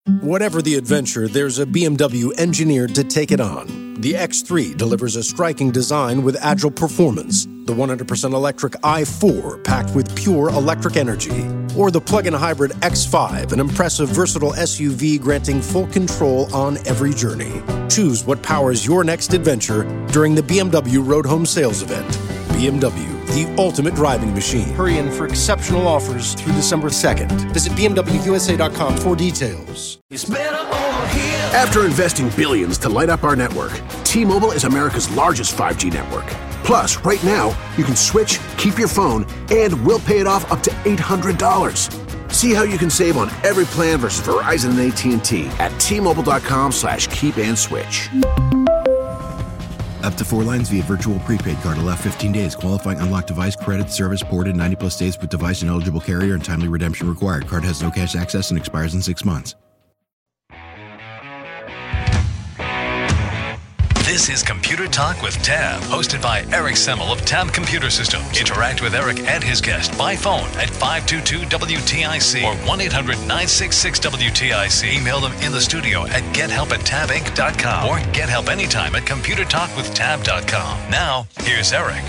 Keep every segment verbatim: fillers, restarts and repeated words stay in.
Whatever the adventure, there's a B M W engineered to take it on. The X three delivers a striking design with agile performance. The one hundred percent electric i four packed with pure electric energy. Or the plug-in hybrid X five, an impressive versatile S U V granting full control on every journey. Choose what powers your next adventure during the B M W Road Home Sales Event. B M W, the ultimate driving machine. Hurry in for exceptional offers through December second. Visit B M W U S A dot com for details. It's better over here. After investing billions to light up our network, T-Mobile is America's largest five G network. Plus, right now, you can switch, keep your phone, and we'll pay it off up to eight hundred dollars. See how you can save on every plan versus Verizon and A T and T at T-Mobile.com slash keep and switch. Up to four lines via virtual prepaid card. Allow fifteen days. Qualifying unlocked device credit service ported ninety plus days with device and eligible carrier and timely redemption required. Card has no cash access and expires in six months. This is Computer Talk with Tab, hosted by Eric Semmel of Tab Computer Systems. Interact with Eric and his guest by phone at five two two W T I C or one eight hundred nine six six W T I C. Email them in the studio at gethelp at tab inc dot com or get help anytime at computer talk with tab dot com. Now, here's Eric.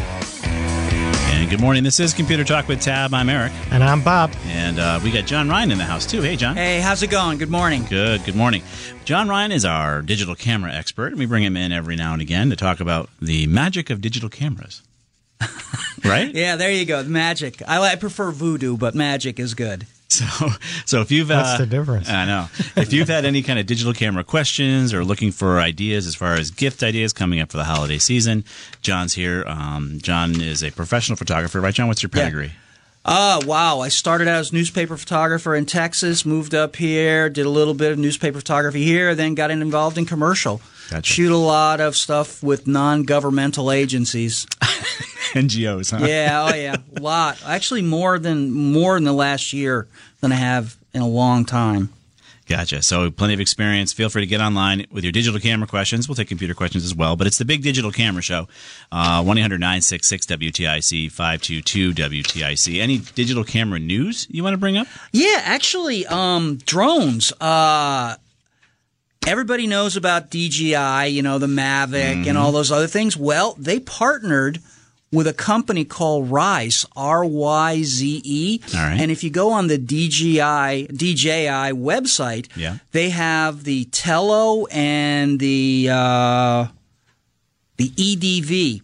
And good morning. This is Computer Talk with Tab. I'm Eric. And I'm Bob. And uh, we got John Ryan in the house, too. Hey, John. Hey, how's it going? Good morning. Good. Good morning. John Ryan is our digital camera expert, and we bring him in every now and again to talk about the magic of digital cameras. Right? Yeah, there you go. The magic. I, I prefer voodoo, but magic is good. So, so if you've what's uh, the difference? I know. If you've had any kind of digital camera questions or looking for ideas as far as gift ideas coming up for the holiday season, John's here. Um, John is a professional photographer, right, John? What's your pedigree? Oh, wow. I started out as a newspaper photographer in Texas, moved up here, did a little bit of newspaper photography here, then got involved in commercial. Gotcha. Shoot a lot of stuff with non-governmental agencies. N G Os, huh? Yeah, oh yeah, a lot. Actually, more than more in the last year than I have in a long time. Gotcha. So plenty of experience. Feel free to get online with your digital camera questions. We'll take computer questions as well. But it's the Big Digital Camera Show. Uh, one eight hundred nine six six W T I C, five two two W T I C. Any digital camera news you want to bring up? Yeah, actually, um, drones. Uh, everybody knows about D J I, you know, the Mavic mm-hmm. and all those other things. Well, they partnered with a company called Ryze, R Y Z E. All right. And if you go on the D J I, D J I website, yeah. they have the Tello and the uh, the E D V.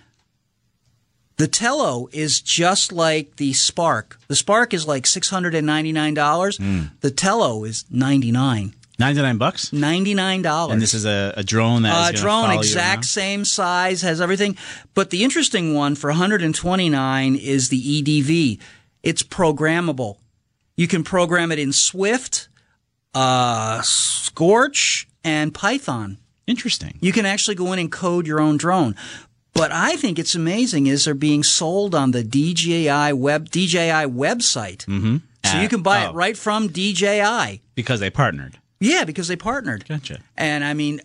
The Tello is just like the Spark. The Spark is like six hundred ninety-nine dollars. Mm. The Tello is ninety-nine dollars. ninety-nine bucks? ninety-nine dollars. And this is a, a drone that uh, is going to drone, follow exact you same size, has everything. But the interesting one for one hundred twenty-nine dollars is the E D V. It's programmable. You can program it in Swift, uh, Scorch, and Python. Interesting. You can actually go in and code your own drone. But I think it's amazing is they're being sold on the D J I web D J I website. Mm-hmm. So At, you can buy oh. it right from D J I. Because they partnered. Yeah, because they partnered. Gotcha. And I mean,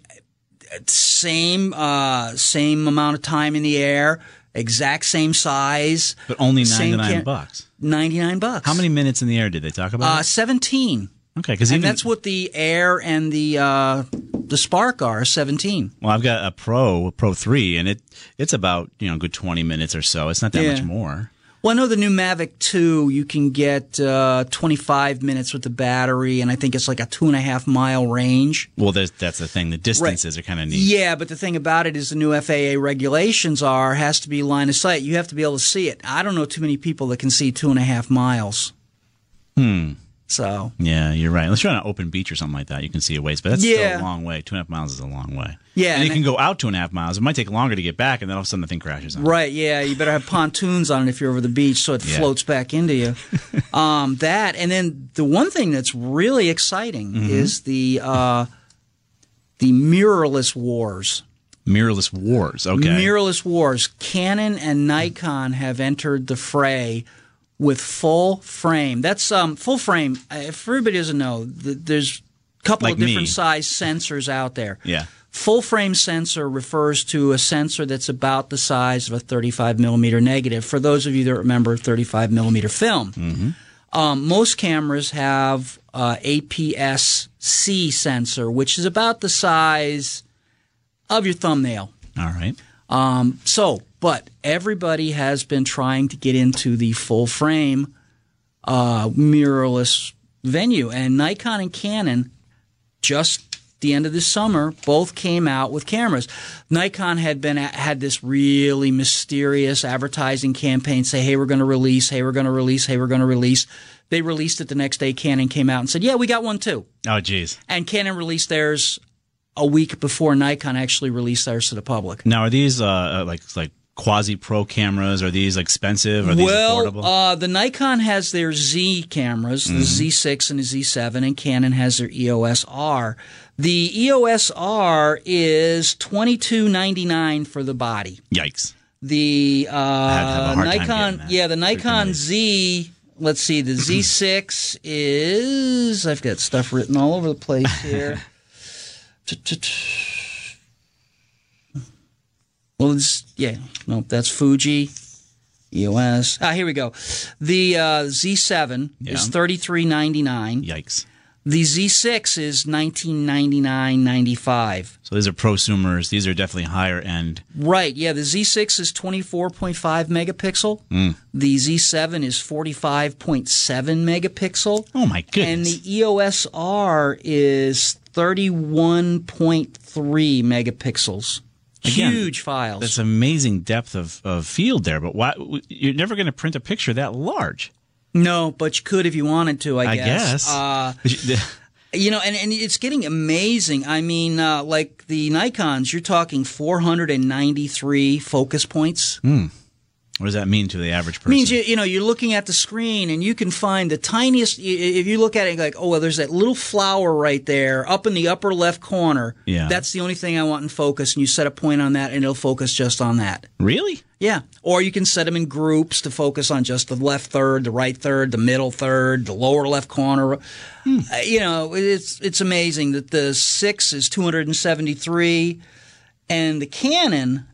same uh, same amount of time in the air, exact same size, but only ninety-nine cam- bucks. Ninety-nine bucks. How many minutes in the air did they talk about? Uh, seventeen. Okay, because and even that's what the Air and the uh, the Spark are. Seventeen. Well, I've got a Pro, a Pro three, and it it's about you know a good twenty minutes or so. It's not that yeah. much more. Well, I know the new Mavic two, you can get uh, twenty-five minutes with the battery, and I think it's like a two and a half mile range. Well, that's the thing. The distances right. are kind of neat. Yeah, but the thing about it is the new F A A regulations are has to be line of sight. You have to be able to see it. I don't know too many people that can see two and a half miles. Hmm. So yeah, you're right. Unless you're on an open beach or something like that, you can see a ways. But that's yeah. still a long way. Two and a half miles is a long way. Yeah, and, and you it, can go out two and a half miles. It might take longer to get back, and then all of a sudden the thing crashes on. Right. Yeah. You better have pontoons on it if you're over the beach, so it yeah. floats back into you. um, that and then the one thing that's really exciting mm-hmm. is the uh, the mirrorless wars. Mirrorless wars. Okay. Mirrorless wars. Canon and Nikon have entered the fray with full frame. That's um, full frame. If everybody doesn't know, th- there's a couple like of different me. size sensors out there. Yeah. Full frame sensor refers to a sensor that's about the size of a thirty-five millimeter negative. For those of you that remember thirty-five millimeter film, mm-hmm. um, most cameras have uh, A P S C sensor, which is about the size of your thumbnail. All right. Um, so, but everybody has been trying to get into the full frame uh, mirrorless venue, and Nikon and Canon just the end of this summer both came out with cameras. Nikon had been had this really mysterious advertising campaign, say, hey, we're going to release, hey, we're going to release, hey, we're going to release. They released it the next day. Canon came out and said, yeah, we got one too. Oh, geez. And Canon released theirs a week before Nikon actually released theirs to the public. Now, are these uh, like like quasi-pro cameras? Are these expensive? Are these well, affordable? Uh, the Nikon has their Z cameras, the mm-hmm. Z six and the Z seven, and Canon has their E O S R. The E O S R is twenty-two ninety-nine for the body. Yikes. The uh, Nikon, yeah, the Nikon Z. Let's see, the Z six is. I've got stuff written all over the place here. Well, it's, yeah, no, that's Fuji, E O S. Ah, here we go. The uh, Z seven yeah. is thirty-three ninety-nine. Yikes. The Z six is nineteen ninety-nine ninety-five. So these are prosumers. These are definitely higher end. Right. Yeah. The Z six is twenty-four point five megapixel. Mm. The Z seven is forty-five point seven megapixel. Oh my goodness. And the E O S R is thirty-one point three megapixels. Again, huge files. That's amazing depth of, of field there. But why you're never going to print a picture that large? No, but you could if you wanted to, I, I guess. guess. Uh, you know, and, and it's getting amazing. I mean, uh, like the Nikons, you're talking four hundred ninety-three focus points. Hmm. What does that mean to the average person? It means, you, you know, you're looking at the screen and you can find the tiniest, if you look at it like, oh, well, there's that little flower right there up in the upper left corner. Yeah. That's the only thing I want in focus. And you set a point on that and it'll focus just on that. Really? Yeah. Or you can set them in groups to focus on just the left third, the right third, the middle third, the lower left corner. Hmm. Uh, you know, it's it's amazing that the six is two hundred seventy-three and the Canon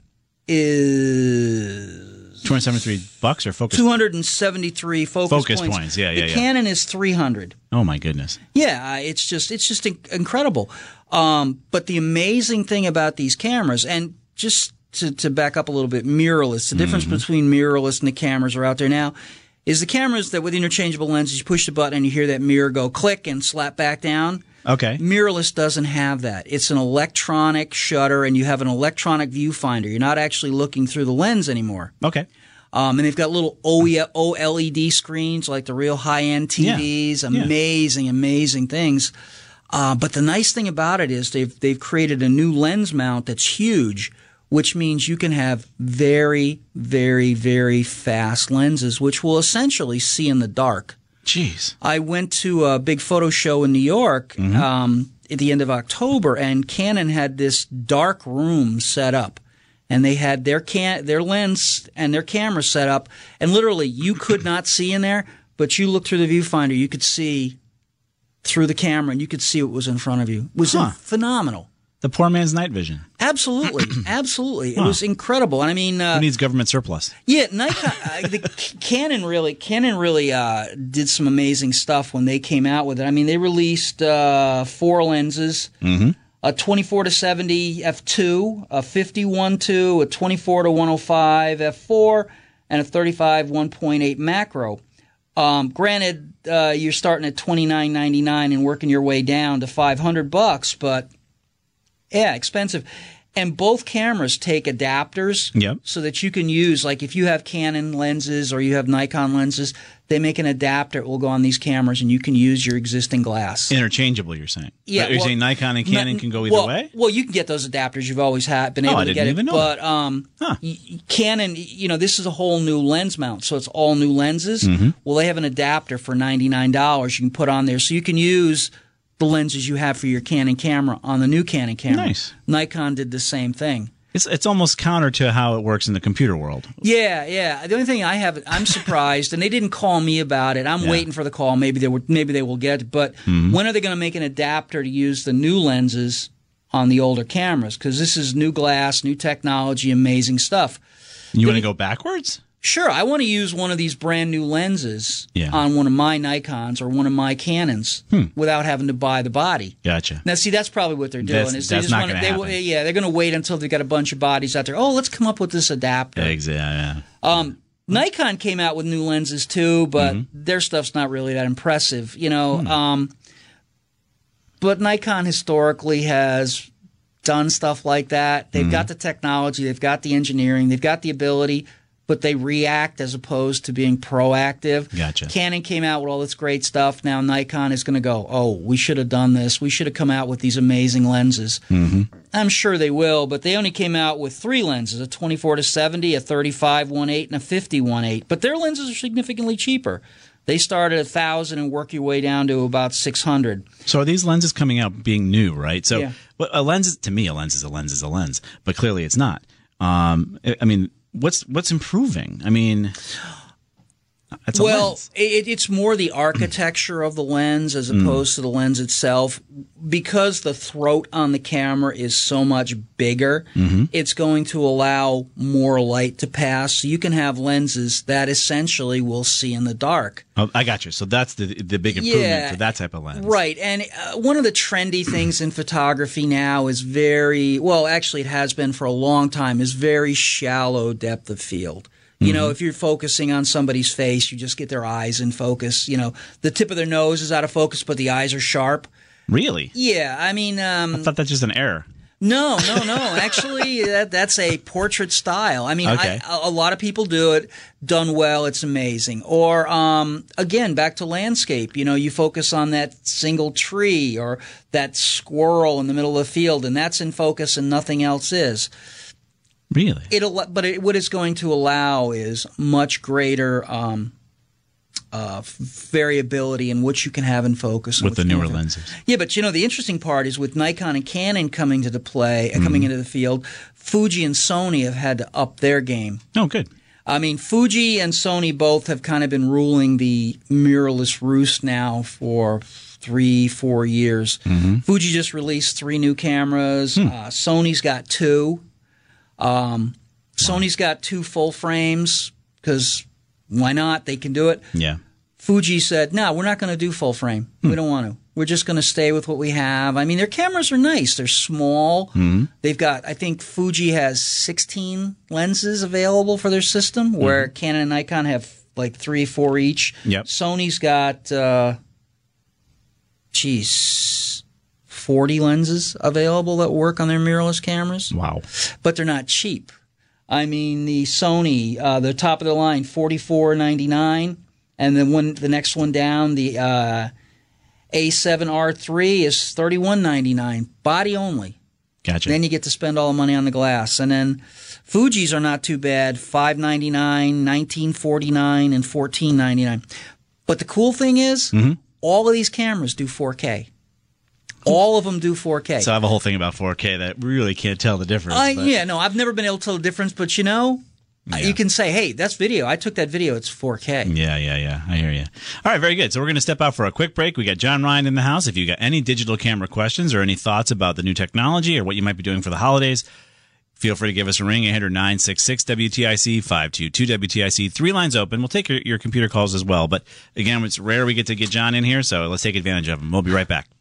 is two hundred seventy-three bucks or focus? two hundred seventy-three focus, focus points. points. Yeah, yeah, the yeah. Canon is three hundred. Oh my goodness. Yeah, it's just it's just incredible. Um, but the amazing thing about these cameras, and just to, to back up a little bit, mirrorless. The difference mm-hmm. between mirrorless and the cameras are out there now is the cameras that with interchangeable lenses, you push the button and you hear that mirror go click and slap back down. Okay. Mirrorless doesn't have that. It's an electronic shutter and you have an electronic viewfinder. You're not actually looking through the lens anymore. Okay. Um, and they've got little O L E D screens like the real high-end T Vs. Yeah. Amazing, yeah. amazing things. Uh, but the nice thing about it is they've they've created a new lens mount that's huge, which means you can have very, very, very fast lenses, which will essentially see in the dark. Jeez. I went to a big photo show in New York mm-hmm. um, at the end of October, and Canon had this dark room set up. And they had their can their lens and their camera set up, and literally you could not see in there, but you looked through the viewfinder, you could see through the camera, and you could see what was in front of you. It was huh. phenomenal. The poor man's night vision. Absolutely, absolutely. Huh. It was incredible. And I mean, uh, who needs government surplus? Yeah, Nikon, uh, the Canon really, Canon really uh, did some amazing stuff when they came out with it. I mean, they released uh, four lenses. Mm-hmm. A twenty-four to seventy f two, a fifty-one two, a twenty-four to one oh five f four, and a thirty-five one point eight macro. Um, granted, uh, you're starting at twenty-nine ninety-nine and working your way down to five hundred bucks, but yeah, expensive. And both cameras take adapters yep. so that you can use, like if you have Canon lenses or you have Nikon lenses, they make an adapter that will go on these cameras and you can use your existing glass. Interchangeable, you're saying? Yeah. You're well, saying Nikon and Canon n- can go either well, way? Well, you can get those adapters. You've always had, been oh, able I to didn't get even it. know But um, huh. y- Canon, you know, this is a whole new lens mount, so it's all new lenses. Mm-hmm. Well, they have an adapter for ninety-nine dollars you can put on there, so you can use the lenses you have for your Canon camera on the new Canon camera. Nice. Nikon did the same thing. It's it's almost counter to how it works in the computer world. Yeah, yeah. The only thing I have, I'm surprised, and they didn't call me about it. I'm yeah. waiting for the call. Maybe they were, maybe they will get it. But mm-hmm. when are they going to make an adapter to use the new lenses on the older cameras? Because this is new glass, new technology, amazing stuff. You want to go backwards? Sure, I want to use one of these brand new lenses Yeah. on one of my Nikons or one of my Canons Hmm. without having to buy the body. Gotcha. Now, see, that's probably what they're doing. That's- is they that's just not wanna- gonna they, happen. Yeah, they're going to wait until they've got a bunch of bodies out there. Oh, let's come up with this adapter. Exactly. Yeah. Um, Nikon came out with new lenses too, but Mm-hmm. their stuff's not really that impressive, you know. Hmm. Um, but Nikon historically has done stuff like that. They've Mm-hmm. got the technology, they've got the engineering, they've got the ability, but they react as opposed to being proactive. Gotcha. Canon came out with all this great stuff. Now Nikon is going to go, oh, we should have done this. We should have come out with these amazing lenses. Mm-hmm. I'm sure they will, but they only came out with three lenses, a twenty-four to seventy, a thirty-five one eight, and a fifty one eight. But their lenses are significantly cheaper. They start at one thousand and work your way down to about six hundred. So are these lenses coming out being new, right? So Yeah. what a lens is, to me, a lens is a lens is a lens, but clearly it's not. Um, I I mean, what's what's improving? I mean, it's a Well, lens. it, it's more the architecture of the lens as opposed to the lens itself. Because the throat on the camera is so much bigger, it's going to allow more light to pass. So you can have lenses that essentially will see in the dark. Oh, I got you. So that's the the big improvement Yeah. for that type of lens, Right. And uh, one of the trendy things in photography now is very, well, actually it has been for a long time, is very shallow depth of field. You know, if you're focusing on somebody's face, you just get their eyes in focus. You know, the tip of their nose is out of focus, but the eyes are sharp. Really? Yeah, I mean, um, I thought that's just an error. no, no, no. Actually, that, that's a portrait style. I mean, Okay. I, a, a lot of people do it. Done well, it's amazing. Or, um, again, back to landscape. You know, you focus on that single tree or that squirrel in the middle of the field, and that's in focus and nothing else is. Really? It'll, but it, what it's going to allow is much greater um, uh, variability in what you can have in focus. and With what's the newer going on. lenses. Yeah, but you know, the interesting part is with Nikon and Canon coming to the play, uh, Mm-hmm. coming into the field, Fuji and Sony have had to up their game. Oh, good. I mean, Fuji and Sony both have kind of been ruling the mirrorless roost now for three, four years. Mm-hmm. Fuji just released three new cameras. Hmm. Uh, Sony's got two. Um, Sony's got two full frames because why not? They can do it. Yeah. Fuji said, no, we're not going to do full frame. Hmm. We don't want to. We're just going to stay with what we have. I mean, their cameras are nice. They're small. Hmm. They've got, I think Fuji has sixteen lenses available for their system, where Canon and Nikon have like three, four each. Yep. Sony's got, uh, geez, forty lenses available that work on their mirrorless cameras, Wow. but they're not cheap. I mean, the Sony, uh, the top of the line, forty-four ninety-nine, and then one, the next one down, the uh, A seven R three is thirty-one ninety-nine, body only. Gotcha. Then you get to spend all the money on the glass, and then Fuji's are not too bad, five ninety-nine, nineteen forty-nine, and fourteen ninety-nine. But the cool thing is, Mm-hmm. all of these cameras do four K. All of them do four K. So I have a whole thing about four K that really can't tell the difference. I, but- yeah, no, I've never been able to tell the difference, but you know, Yeah. you can say, hey, that's video. I took that video. It's four K. Yeah, yeah, yeah. I hear you. All right, very good. So we're going to step out for a quick break. We got John Ryan in the house. If you got any digital camera questions or any thoughts about the new technology or what you might be doing for the holidays, feel free to give us a ring, eight hundred, nine six six, W T I C, five two two W T I C. Three lines open. We'll take your, your computer calls as well. But again, it's rare we get to get John in here, so let's take advantage of him. We'll be right back.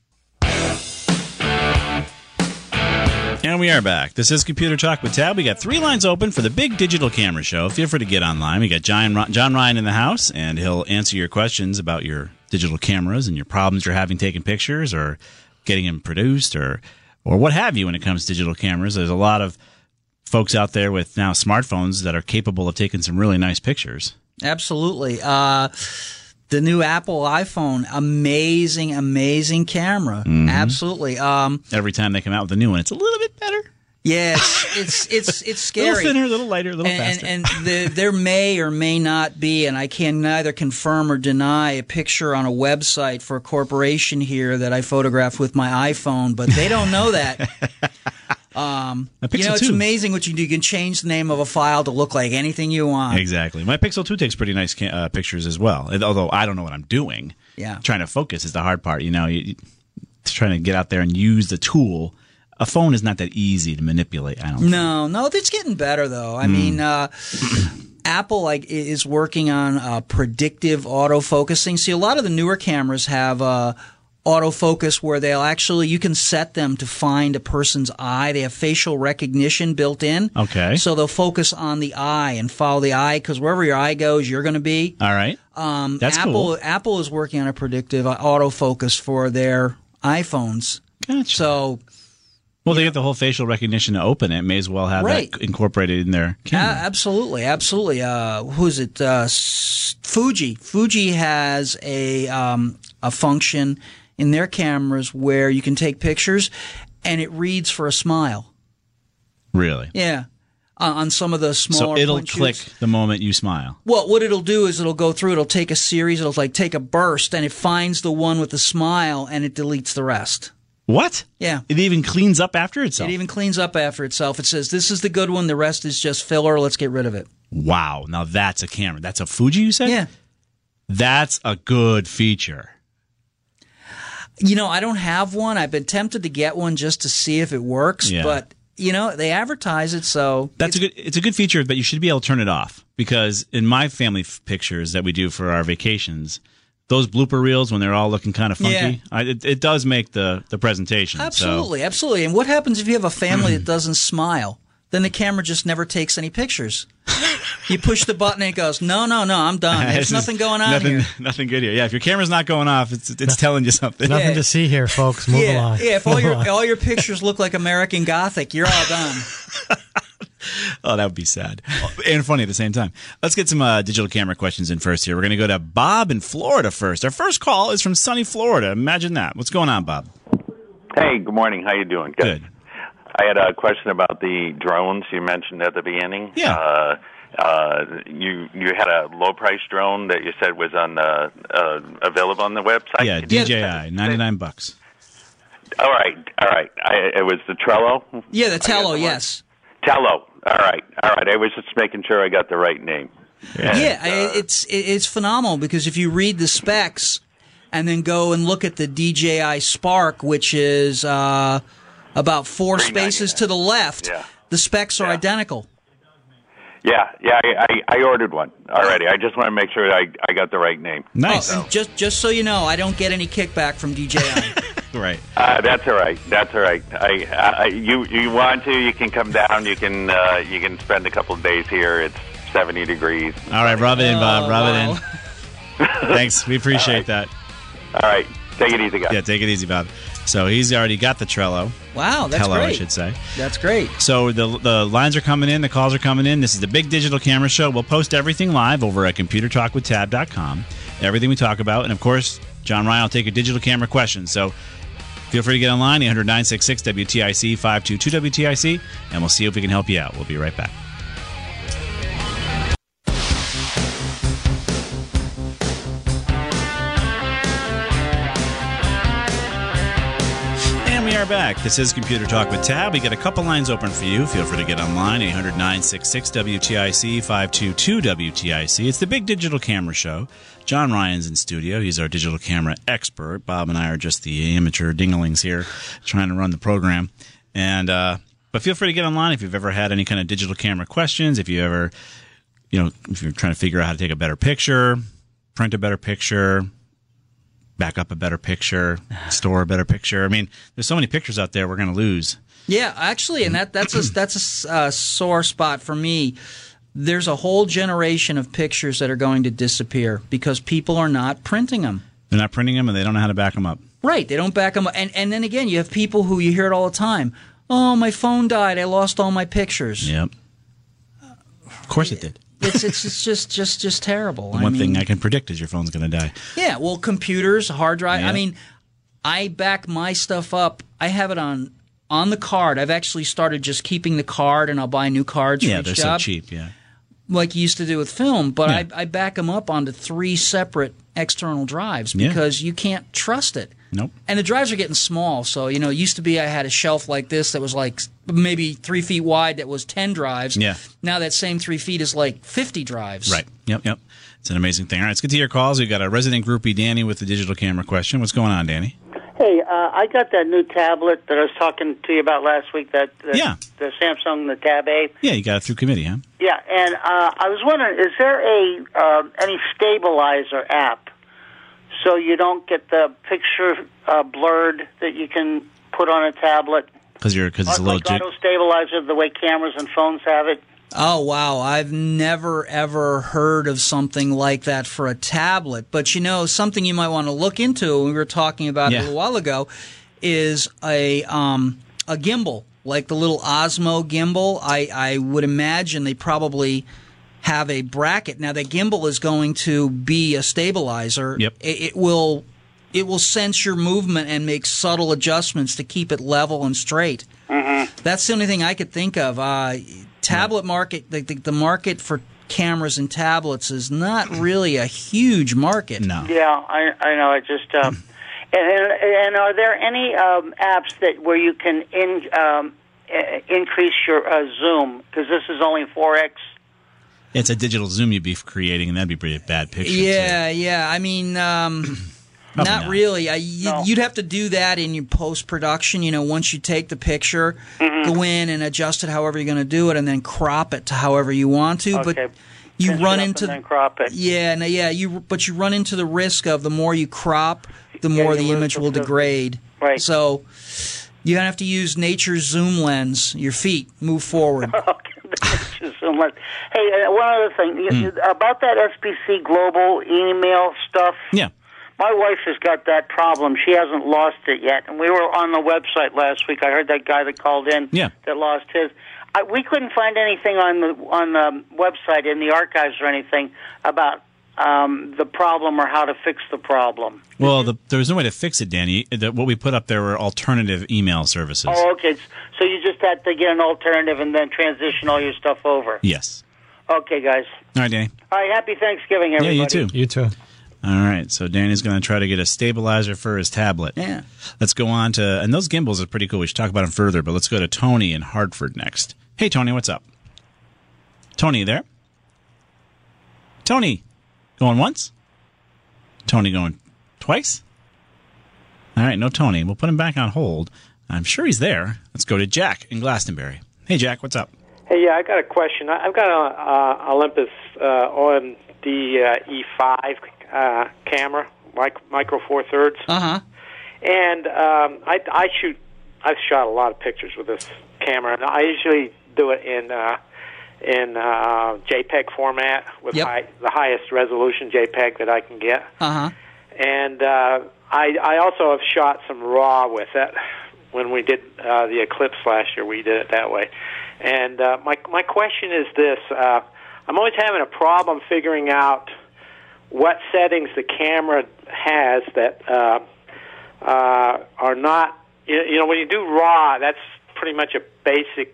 And we are back. This is Computer Talk with Tab. We got three lines open for the big digital camera show. Feel free to get online. We got John, John Ryan in the house, and he'll answer your questions about your digital cameras and your problems you're having taking pictures or getting them produced or or what have you when it comes to digital cameras. There's a lot of folks out there with now smartphones that are capable of taking some really nice pictures. Absolutely. Uh, the new Apple iPhone, amazing, amazing camera. Mm-hmm. Absolutely. Um, Every time they come out with a new one, it's a little bit better. yeah, it's it's it's, it's A little scary. thinner, a little lighter, a little and, faster. and, and the, there may or may not be, and I can neither confirm or deny, a picture on a website for a corporation here that I photographed with my iPhone, but they don't know that. Um, My you know, Pixel it's two. amazing what you do. You can change the name of a file to look like anything you want. Exactly. My Pixel two takes pretty nice ca- uh, pictures as well. And although I don't know what I'm doing. Yeah. Trying to focus is the hard part. You know, you, you, trying to get out there and use the tool. A phone is not that easy to manipulate. I don't. No, no, it's getting better though. I Hmm. mean, uh, Apple like is working on uh, predictive autofocusing. See, a lot of the newer cameras have uh, autofocus where they'll actually, you can set them to find a person's eye. They have facial recognition built in. Okay. So they'll focus on the eye and follow the eye because wherever your eye goes, you're going to be. All right. Um, That's Apple, cool. Apple is working on a predictive autofocus for their iPhones. Gotcha. So, well, they get the whole facial recognition to open it. May as well have Right. that incorporated in their a- camera. absolutely, absolutely. Uh, who's it? Uh, S- Fuji. Fuji has a um, a function in their cameras where you can take pictures and it reads for a smile. Really? Yeah. Uh, on some of the So smaller it'll point click shoots. the moment you smile. Well, what it'll do is it'll go through, it'll take a series, it'll like take a burst, and it finds the one with the smile, and it deletes the rest. What? Yeah. It even cleans up after itself. It even cleans up after itself. It says, this is the good one, the rest is just filler, let's get rid of it. Wow. Now that's a camera. That's a Fuji, you said? Yeah. That's a good feature. You know, I don't have one. I've been tempted to get one just to see if it works, Yeah. but, you know, they advertise it, so... That's a good. It's a good feature, but you should be able to turn it off because in my family f- pictures that we do for our vacations, those blooper reels when they're all looking kind of funky, Yeah. I, it, it does make the the presentation. Absolutely, absolutely. And what happens if you have a family that doesn't smile? Then the camera just never takes any pictures. You push the button and it goes, no, no, no, I'm done. So, There's this is nothing going on nothing, here. Nothing good here. Yeah, if your camera's not going off, it's it's telling you something. Nothing Yeah. to see here, folks. Move yeah, along. yeah. If all Move your along. all your pictures look like American Gothic, you're all done. Oh, that would be sad and funny at the same time. Let's get some uh, digital camera questions in first here. We're going to go to Bob in Florida first. Our first call is from sunny Florida. Imagine that. What's going on, Bob? Hey, good morning. How you doing? Good. I had a question about the drones you mentioned at the beginning. Yeah. Uh, uh, you you had a low price drone that you said was on the uh, available on the website. Yeah, Could you- D J I, ninety-nine bucks. All right, all right. I, it was the Trello. Yeah, the I Tello, guess it was. yes. Tello. All right, all right. I was just making sure I got the right name. And, Yeah, I- uh, it's it's phenomenal because if you read the specs and then go and look at the D J I Spark, which is uh, about four spaces to the left, Yeah. the specs are Yeah. identical. yeah, yeah. I, I, I ordered one already. I just want to make sure I I got the right name. Nice. Oh, and just just so you know, I don't get any kickback from D J I. Right. Uh, that's all right. That's all right. I, I, you, you want to? You can come down. You can, uh, you can spend a couple of days here. It's seventy degrees. All right, rub it in, Bob. Oh, Rub wow. it in. Thanks. We appreciate that. All right, take it easy, guys. Yeah, take it easy, Bob. So he's already got the Trello. Wow, that's Tello, great. I should say. That's great. So the the lines are coming in, the calls are coming in. This is the Big Digital Camera Show. We'll post everything live over at computer talk with tab dot com. Everything we talk about, and of course, John Ryan will take a digital camera question. So feel free to get online, eight hundred, nine six six, W T I C, five two two W T I C, and we'll see if we can help you out. We'll be right back. And we are back. This is Computer Talk with Tab. We got a couple lines open for you. Feel free to get online, eight hundred, nine six six, W T I C, five two two W T I C. It's the Big Digital Camera Show. John Ryan's in studio. He's our digital camera expert. Bob and I are just the amateur dinglings here trying to run the program. And uh, but feel free to get online if you've ever had any kind of digital camera questions, if you ever, you know, if you're trying to figure out how to take a better picture, print a better picture, back up a better picture, store a better picture. I mean, there's so many pictures out there we're going to lose. Yeah, actually, and that that's a that's a uh, sore spot for me. There's a whole generation of pictures that are going to disappear because people are not printing them. They're not printing them, and they don't know how to back them up. Right, they don't back them up. And, and then again, you have people who you hear it all the time. Oh, my phone died. I lost all my pictures. Yep. Of course it did. It's it's, it's just, just, just terrible. The I one mean, thing I can predict is your phone's going to die. Yeah, well, computers, hard drive. Yeah. I mean, I back my stuff up. I have it on on the card. I've actually started just keeping the card, and I'll buy new cards Yeah, for each they're job. so cheap, yeah. Like you used to do with film, but Yeah. I, I back them up onto three separate external drives Yeah. because you can't trust it. Nope. And the drives are getting small, so you know, it used to be I had a shelf like this that was like maybe three feet wide that was ten drives. Yeah. Now that same three feet is like fifty drives. Right. Yep, yep. It's an amazing thing. All right, let's get to your calls. We've got a resident groupie, Danny, with the digital camera question. What's going on, Danny? Hey, uh, I got that new tablet that I was talking to you about last week, that, that Yeah. the Samsung, the Tab A. Yeah, you got it through committee, huh? Yeah, and uh, I was wondering, is there a uh, any stabilizer app so you don't get the picture uh, blurred that you can put on a tablet? Because you're because it's a little. Like auto stabilizer, the way cameras and phones have it. Oh, wow. I've never, ever heard of something like that for a tablet. But, you know, something you might want to look into, we were talking about Yeah. it a little while ago, is a um, a gimbal, like the little Osmo gimbal. I, I would imagine they probably have a bracket. Now, the gimbal is going to be a stabilizer. Yep. It, it will it will sense your movement and make subtle adjustments to keep it level and straight. Mm-hmm. That's the only thing I could think of. Uh, tablet market, the, the, the market for cameras and tablets is not really a huge market. No. Yeah, I, I know. I just um, and, and are there any um, apps that where you can in, um, uh, increase your uh, zoom? Because this is only four X. It's a digital zoom you'd be creating, and that'd be pretty bad picture. Yeah, yeah. I mean, um, not, not. really. I, you, No. You'd have to do that in your post-production. You know, once you take the picture, Mm-hmm. go in and adjust it however you're going to do it, and then crop it to however you want to. Okay. But you Pinch it run up into and then crop it. yeah, no, yeah. You but you run into the risk of the more you crop, the more you the lose image the- will the- degrade. Right. So you have to use nature's zoom lens. Your feet move forward. Okay, zoom lens. Hey, uh, one other thing You- Hmm. you- about that S B C Global email stuff. Yeah. My wife has got that problem. She hasn't lost it yet. And we were on the website last week. I heard that guy that called in Yeah. that lost his. I, we couldn't find anything on the on the website in the archives or anything about um, the problem or how to fix the problem. Well, the, there was no way to fix it, Danny. The, what we put up there were alternative email services. Oh, okay. So you just had to get an alternative and then transition all your stuff over. Yes. Okay, guys. All right, Danny. All right, happy Thanksgiving, everybody. Yeah, you too. You too. All right, so Danny's going to try to get a stabilizer for his tablet. Yeah. Let's go on to, and those gimbals are pretty cool. We should talk about them further, but let's go to Tony in Hartford next. Hey, Tony, what's up? Tony, you there? Tony, going once? Tony going twice? All right, no Tony. We'll put him back on hold. I'm sure he's there. Let's go to Jack in Glastonbury. Hey, Jack, what's up? Hey, yeah, I got a question. I- I've got a uh, Olympus uh, O M D uh, E five uh, camera, mic- micro four thirds, Uh huh. and um, I, I shoot. I've shot a lot of pictures with this camera, and I usually do it in uh, in uh, JPEG format with Yep. high, the highest resolution JPEG that I can get. Uh huh. And uh, I, I also have shot some RAW with it. When we did uh, the Eclipse last year, we did it that way. And uh, my my question is this: uh, I'm always having a problem figuring out what settings the camera has that uh, uh, are not. You you know, when you do RAW, that's pretty much a basic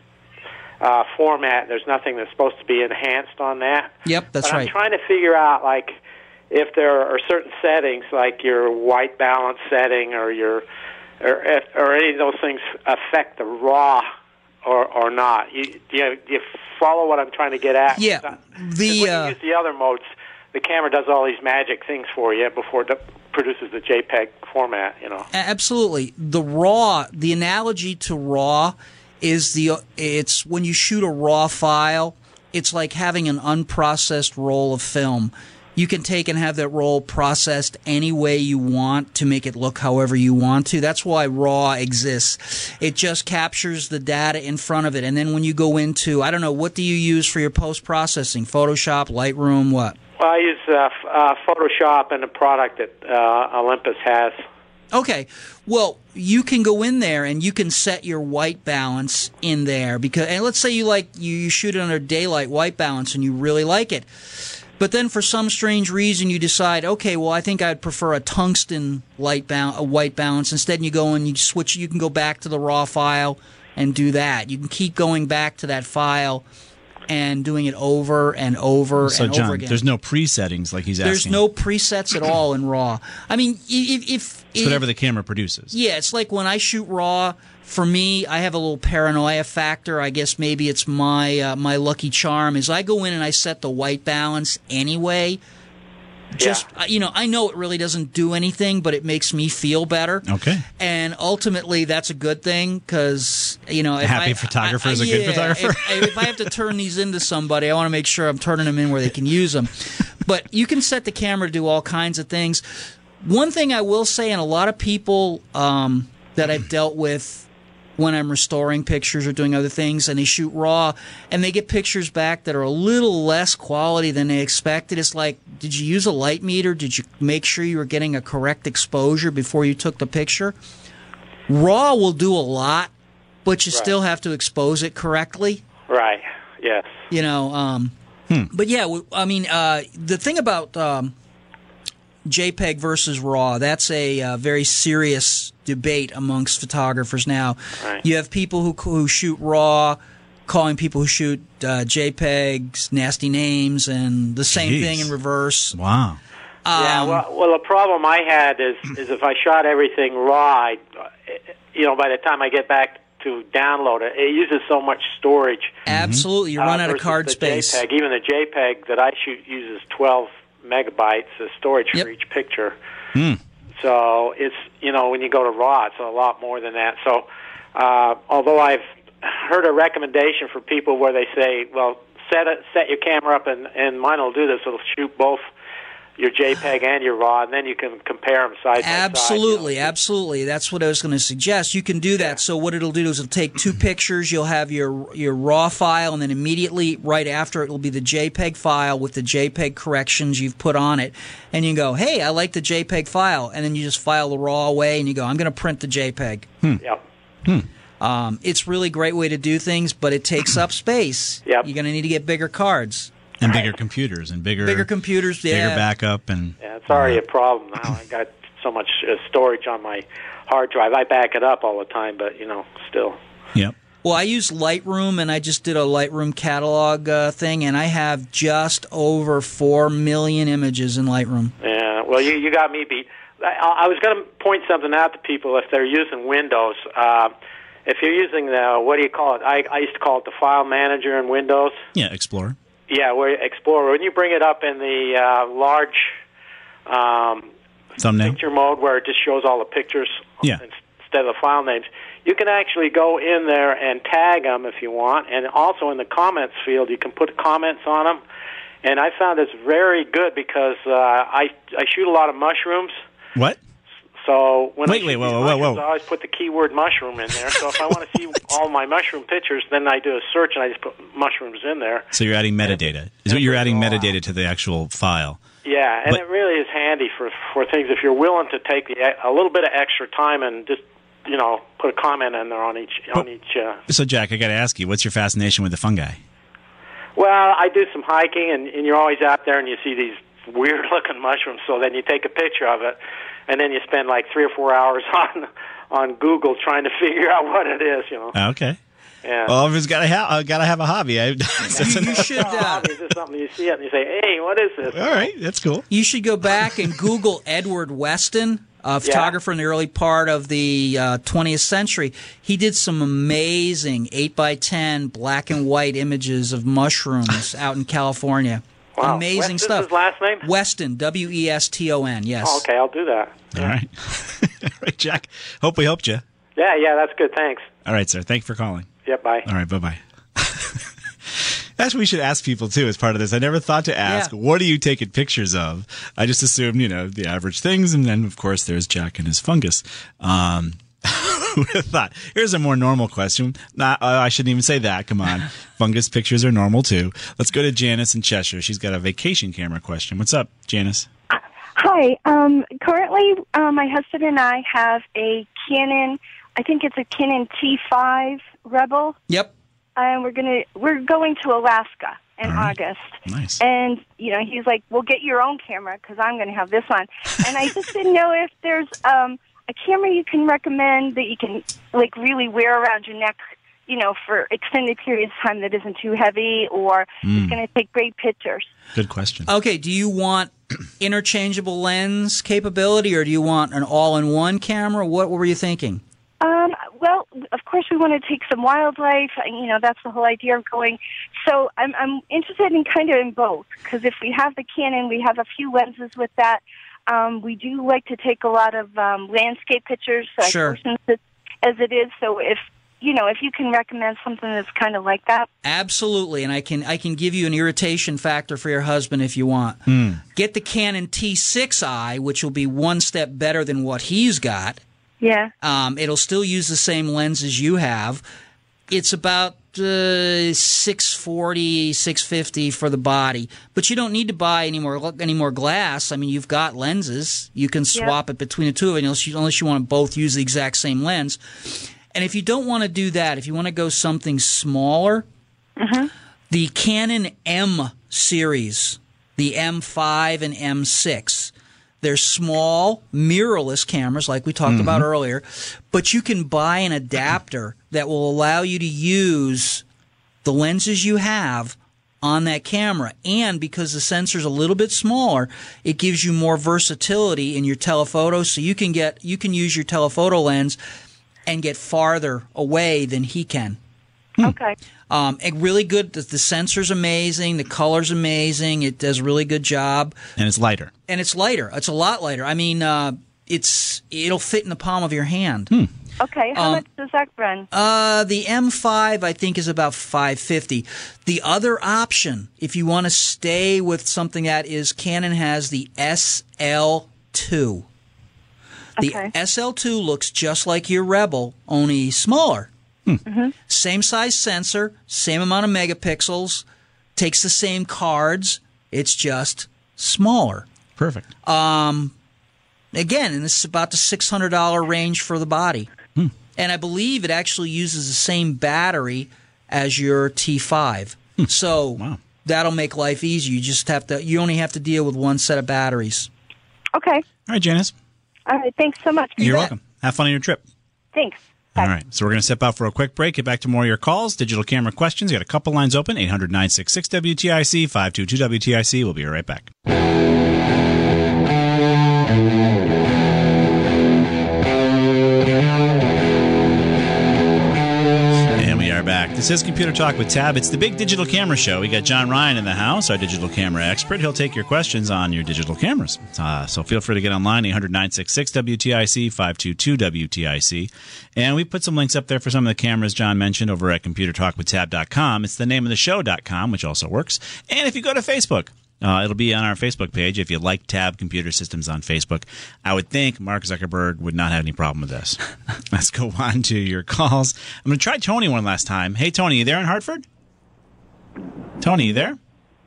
uh, format. There's nothing that's supposed to be enhanced on that. Yep, that's but right. I'm trying to figure out, like, if there are certain settings, like your white balance setting or your or, if, or any of those things affect the RAW or, or not. You, do, you, do you follow what I'm trying to get at? Yeah, 'Cause the, when uh, you use the other modes, the camera does all these magic things for you before it produces the JPEG format, you know. Absolutely. The RAW, the analogy to RAW is the it's when you shoot a RAW file, it's like having an unprocessed roll of film. You can take and have that roll processed any way you want to make it look however you want to. That's why RAW exists. It just captures the data in front of it. And then when you go into, I don't know, what do you use for your post-processing? Photoshop, Lightroom, what? Well, I use uh, f- uh, Photoshop and a product that uh, Olympus has. Okay. Well, you can go in there and you can set your white balance in there because, and let's say you like you, you shoot it under daylight white balance and you really like it. But then for some strange reason you decide, okay, well, I think I'd prefer a tungsten light ba- a white balance. Instead, you go and you switch. You can go back to the RAW file and do that. You can keep going back to that file and doing it over and over So, and John, over again. there's no presets like he's There's asking. no presets at all in RAW. I mean, if, if It's whatever the camera produces. yeah, it's like when I shoot RAW. For me, I have a little paranoia factor. I guess maybe it's my uh, my lucky charm is I go in and I set the white balance anyway, Just yeah. you know, I know it really doesn't do anything, but it makes me feel better. Okay. And ultimately, that's a good thing because you know, if a happy I, photographer I, I, is a yeah, good photographer. If, if I have to turn these into somebody, I want to make sure I'm turning them in where they can use them. But you can set the camera to do all kinds of things. One thing I will say, and a lot of people um, that I've dealt with when I'm restoring pictures or doing other things, and they shoot raw, and they get pictures back that are a little less quality than they expected. It's like, did you use a light meter? Did you make sure you were getting a correct exposure before you took the picture? Raw will do a lot, but you right. still have to expose it correctly. Right, yes. You know, um, hmm. but yeah, I mean, uh, the thing about um, JPEG versus RAW, that's a uh, very serious debate amongst photographers now. Right. You have people who who shoot RAW calling people who shoot uh, JPEGs nasty names, and the same Jeez. thing in reverse. Wow. Um, yeah, well, well, the problem I had is is if I shot everything raw, I, you know, by the time I get back to download it, it uses so much storage. Absolutely, you run uh, out of card the space. JPEG. Even the JPEG that I shoot uses twelve megabytes of storage yep. for each picture. Hmm. So it's, you know, when you go to RAW, it's a lot more than that. So uh, although I've heard a recommendation for people where they say, well, set it, set your camera up, and, and mine will do this. It'll shoot both your JPEG and your RAW, and then you can compare them side by side. Absolutely, you know. absolutely. That's what I was going to suggest. You can do that. Yeah. So what it'll do is it'll take two pictures. You'll have your your RAW file, and then immediately right after it will be the JPEG file with the JPEG corrections you've put on it. And you go, hey, I like the JPEG file, and then you just file the RAW away, and you go, I'm going to print the JPEG. Hmm. Yep. Hmm. Um, it's really a great way to do things, but it takes up space. Yep. You're going to need to get bigger cards. And bigger computers and bigger bigger computers, yeah. bigger backup, and yeah, it's already a problem now. I got so much uh, storage on my hard drive. I back it up all the time, but you know, still. Yep. Well, I use Lightroom, and I just did a Lightroom catalog uh, thing, and I have just over four million images in Lightroom. Yeah. Well, you you got me beat. I, I was going to point something out to people if they're using Windows. Uh, if you're using the, what do you call it? I, I used to call it the File Manager in Windows. Yeah, Explorer. Yeah, where Explorer. When you bring it up in the uh, large um, thumbnail picture mode, where it just shows all the pictures yeah. instead of the file names, you can actually go in there and tag them if you want, and also in the comments field, you can put comments on them. And I found this very good because uh, I I shoot a lot of mushrooms. What? So when wait, I wait, whoa, whoa, whoa. I always put the keyword mushroom in there. So if I want to see all my mushroom pictures, then I do a search and I just put mushrooms in there. So you're adding metadata. And, Is what you're adding uh, metadata to the actual file. Yeah, and but, it really is handy for for things if you're willing to take the, a little bit of extra time and just, you know, put a comment in there on each but, on each. Uh, so Jack, I got to ask you, what's your fascination with the fungi? Well, I do some hiking, and, and you're always out there, and you see these weird-looking mushrooms. So then you take a picture of it, and then you spend like three or four hours on on Google trying to figure out what it is. You know. Okay. Yeah. Well, everyone's got to have uh, got to have a hobby. I, you, you should. Uh, it's just something you see it and you say, "Hey, what is this?" All right, that's cool. You should go back and Google Edward Weston, a photographer yeah. in the early part of the uh, twentieth century. He did some amazing eight by ten black and white images of mushrooms out in California. Wow. Amazing Weston's stuff. His last name? Weston, W E S T O N. Yes. Oh, okay, I'll do that. All right, all right, Jack. Hope we helped you. Yeah, yeah, that's good. Thanks. All right, sir. Thank you for calling. Yeah, bye. All right, bye bye. That's what we should ask people, too, as part of this. I never thought to ask, yeah. what are you taking pictures of? I just assumed, you know, the average things. And then, of course, there's Jack and his fungus. Um, who would have thought? Here's a more normal question. Not, uh, I shouldn't even say that. Come on. Fungus pictures are normal, too. Let's go to Janice in Cheshire. She's got a vacation camera question. What's up, Janice? Hi. Um, currently, uh, my husband and I have a Canon, I think it's a Canon T five Rebel. Yep. And we're gonna we're going to Alaska in right. August. Nice. And you know, he's like, "Well, get your own camera because I'm going to have this one." And I just didn't know if there's um, a camera you can recommend that you can like really wear around your neck, you know, for extended periods of time that isn't too heavy or mm. it's going to take great pictures. Good question. Okay, do you want interchangeable lens capability or do you want an all-in-one camera? What, what were you thinking? Um, well, of course, we want to take some wildlife. and, You know, that's the whole idea of going. So I'm I'm interested in kind of in both, because if we have the Canon, we have a few lenses with that. Um, we do like to take a lot of um, landscape pictures, like Sure. oceans as it is. So if you know, if you can recommend something that's kind of like that. Absolutely, and I can I can give you an irritation factor for your husband if you want. Mm. Get the Canon T six I, which will be one step better than what he's got. Yeah. Um, it'll still use the same lenses you have. It's about uh, six forty, six fifty for the body, but you don't need to buy any more any more glass. I mean, you've got lenses. You can swap it between the two of them unless you, unless you want to both use the exact same lens. And if you don't want to do that, if you want to go something smaller, mm-hmm. the Canon M series, the M five and M six, they're small, mirrorless cameras like we talked Mm-hmm. about earlier, but you can buy an adapter that will allow you to use the lenses you have on that camera. And because the sensor's a little bit smaller, it gives you more versatility in your telephoto, so you can get you can use your telephoto lens and get farther away than he can. Okay. Um, and really good. The, the sensor's amazing. The color's amazing. It does a really good job. And it's lighter. And it's lighter. It's a lot lighter. I mean, uh, it's it'll fit in the palm of your hand. Hmm. Okay. How Um, much does that run? Uh, the M five, I think, is about five fifty. The other option, if you want to stay with something that is, Canon has the S L two. The Okay. S L two looks just like your Rebel, only smaller. Mm-hmm. Same size sensor, same amount of megapixels, takes the same cards. It's just smaller. Perfect. Um, again, and this is about the six hundred dollars range for the body. Hmm. And I believe it actually uses the same battery as your T five. So Wow. that'll make life easy. You just have to, you only have to deal with one set of batteries. Okay. All right, Janice. All right. Thanks so much. You're welcome. Have fun on your trip. Thanks. All right, so we're going to step out for a quick break, get back to more of your calls, digital camera questions. You got a couple lines open, eight hundred, nine six six, W T I C, five two two W T I C. We'll be right back. And we are back. This is Computer Talk with Tab. It's the big digital camera show. We got John Ryan in the house, our digital camera expert. He'll take your questions on your digital cameras. Uh, so feel free to get online, eight hundred, nine six six, W T I C, five two two W T I C. And we put some links up there for some of the cameras John mentioned over at computer talk with tab dot com. It's the name of the show dot com, which also works. And if you go to Facebook, Uh, it'll be on our Facebook page if you like Tab Computer Systems on Facebook. I would think Mark Zuckerberg would not have any problem with this. Let's go on to your calls. I'm going to try Tony one last time. Hey, Tony, you there in Hartford? Tony, you there?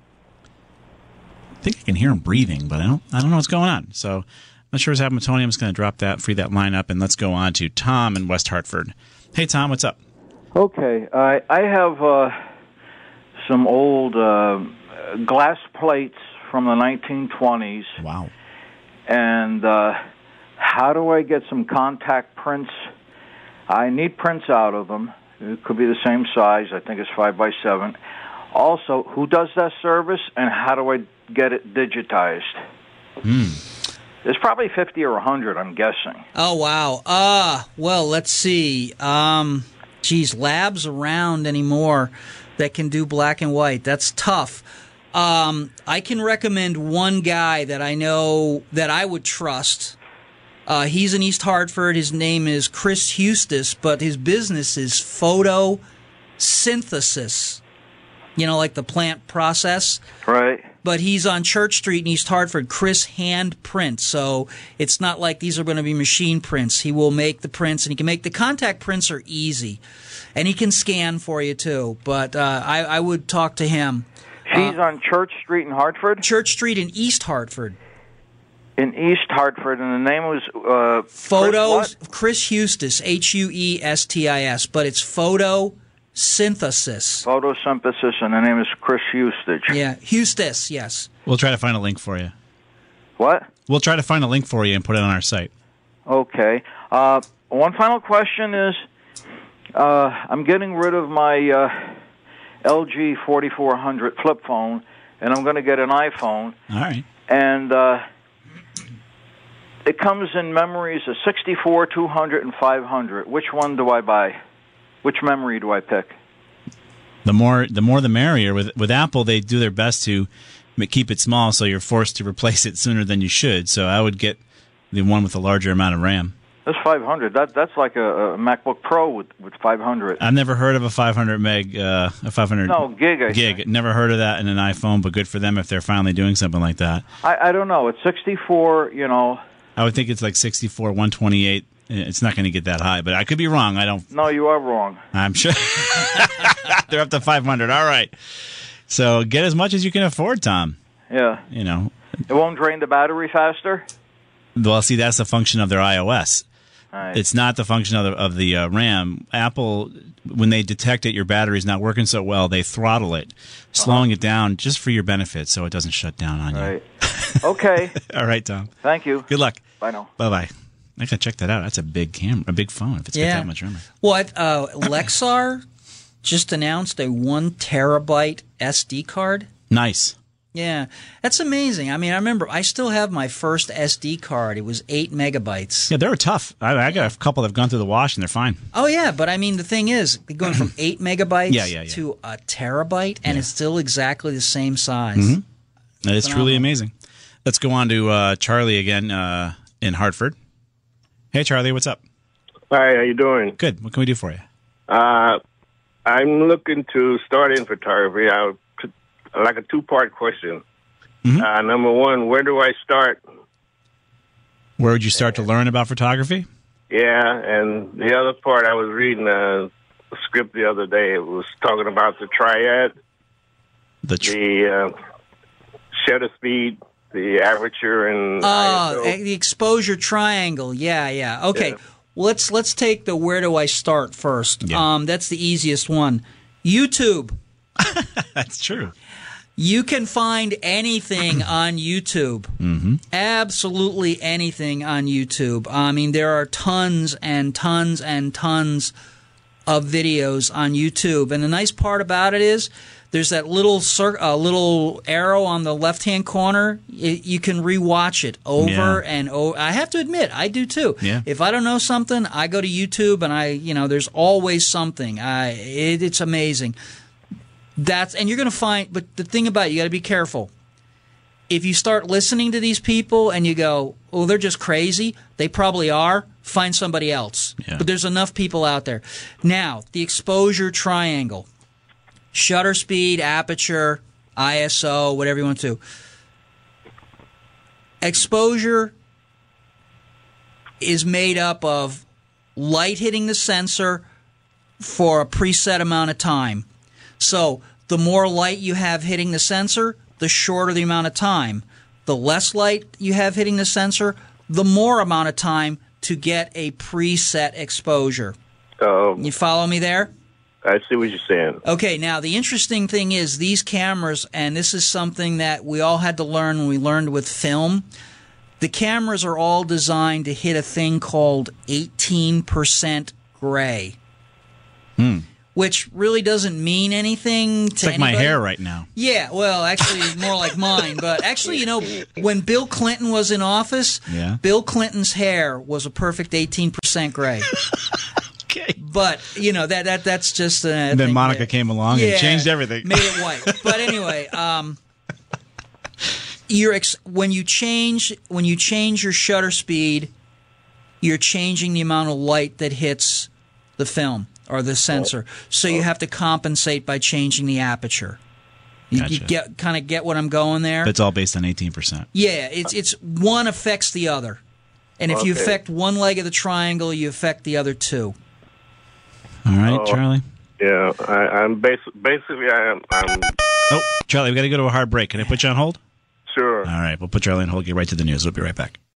I think I can hear him breathing, but I don't I don't know what's going on. So I'm not sure what's happening with Tony. I'm just going to drop that, free that line up, and let's go on to Tom in West Hartford. Hey, Tom, what's up? Okay. I I have uh, some old uh, glass plates from the nineteen twenties. Wow. And uh, how do I get some contact prints? I need prints out of them. It could be the same size. I think it's five by seven. Also, who does that service, and how do I get it digitized? Hmm. There's probably fifty or one hundred, I'm guessing. Oh, wow. Uh, well, let's see. Um, geez, labs around anymore that can do black and white. That's tough. Um, I can recommend one guy that I know that I would trust. Uh, he's in East Hartford. His name is Chris Hustis, but his business is photosynthesis. You know, like the plant process. Right. But he's on Church Street in East Hartford. Chris hand prints, so it's not like these are going to be machine prints. He will make the prints, and he can make the contact prints are easy, and he can scan for you too. But uh, I, I would talk to him. He's uh, on Church Street in Hartford? Church Street in East Hartford. In East Hartford, and the name was uh, Photos, Chris, Chris Hustis, H U E S T I S, but it's photosynthesis. Photosynthesis, and the name is Chris Hustis. Yeah, Hustis, yes. We'll try to find a link for you. What? We'll try to find a link for you and put it on our site. Okay. Uh, one final question is, uh, I'm getting rid of my uh, L G forty-four hundred flip phone, and I'm going to get an iPhone. All right. And uh, it comes in memories of sixty-four, two hundred, and five hundred. Which one do I buy? Which memory do I pick? The more, the more, the merrier. With with Apple, they do their best to keep it small, so you're forced to replace it sooner than you should. So I would get the one with a larger amount of RAM. That's five hundred. That that's like a, a MacBook Pro with, with five hundred. I've never heard of a five hundred meg, uh, a five hundred no gig. I gig. Think. Never heard of that in an iPhone, but good for them if they're finally doing something like that. I, I don't know. It's sixty-four. You know. I would think it's like sixty-four, one twenty-eight. It's not going to get that high, but I could be wrong. I don't. No, you are wrong. I'm sure they're up to five hundred. All right. So get as much as you can afford, Tom. Yeah. You know. It won't drain the battery faster. Well, see, that's a function of their iOS. Right. It's not the function of the, of the uh, RAM. Apple, when they detect that your battery's not working so well, they throttle it, slowing uh-huh. it down just for your benefit so it doesn't shut down on right. you. Okay. All right, Tom. Thank you. Good luck. Bye now. Bye-bye. I got to check that out. That's a big camera, a big phone if it's yeah. got that much RAM. Well, uh, Lexar just announced a one terabyte S D card. Nice. Yeah, that's amazing. I mean, I remember I still have my first S D card. It was eight megabytes. Yeah, they were tough. I, I got a couple that have gone through the wash, and they're fine. Oh, yeah, but I mean, the thing is, going from eight megabytes yeah, yeah, yeah. to a terabyte, and yeah. it's still exactly the same size. Mm-hmm. It's truly amazing. Let's go on to uh, Charlie again uh, in Hartford. Hey, Charlie, what's up? Hi, how you doing? Good. What can we do for you? Uh, I'm looking to start in photography. I like a two-part question. Mm-hmm. Uh, number one, where do I start? Where would you start to learn about photography? Yeah, and the other part, I was reading a script the other day. It was talking about the triad, the, tr- the uh, shutter speed, the aperture, and oh, I S O. The exposure triangle. Yeah, yeah. Okay, yeah. Well, let's let's take the where do I start first. Yeah. Um, that's the easiest one. YouTube. That's true. You can find anything on YouTube. Mm-hmm. Absolutely anything on YouTube. I mean, there are tons and tons and tons of videos on YouTube. And the nice part about it is there's that little cir- uh, little arrow on the left-hand corner. It, you can rewatch it over yeah. and over. I have to admit, I do too. Yeah. If I don't know something, I go to YouTube and I, you know, there's always something. I, it, it's amazing. That's and you're going to find, but the thing about it, you got to be careful. If you start listening to these people and you go, "Oh, they're just crazy," they probably are. Find somebody else. Yeah. But there's enough people out there. Now, the exposure triangle, shutter speed, aperture, I S O, whatever you want to. Exposure is made up of light hitting the sensor for a preset amount of time. So the more light you have hitting the sensor, the shorter the amount of time. The less light you have hitting the sensor, the more amount of time to get a preset exposure. Um, you follow me there? I see what you're saying. Okay, now the interesting thing is these cameras, and this is something that we all had to learn when we learned with film, the cameras are all designed to hit a thing called eighteen percent gray. Hmm. Which really doesn't mean anything to It's like anybody. my hair right now. Yeah, well, actually, more like mine. But actually, you know, when Bill Clinton was in office, yeah. Bill Clinton's hair was a perfect eighteen percent gray. Okay. But, you know, that that that's just a And then thing Monica that, came along yeah, and changed everything. Made it white. But anyway, um, you're ex- when you change when you change your shutter speed, you're changing the amount of light that hits the film or the sensor. So you have to compensate by changing the aperture. You, Gotcha. you get kind of get what I'm going there? But it's all based on eighteen percent. Yeah, it's it's one affects the other. And if you Okay. affect one leg of the triangle, you affect the other two. All right, Oh. Charlie. Yeah, I, I'm bas- basically I'm, I'm Oh, Charlie, we got to go to a hard break. Can I put you on hold? sure. All right, we'll put Charlie on hold. Get right to the news. We'll be right back.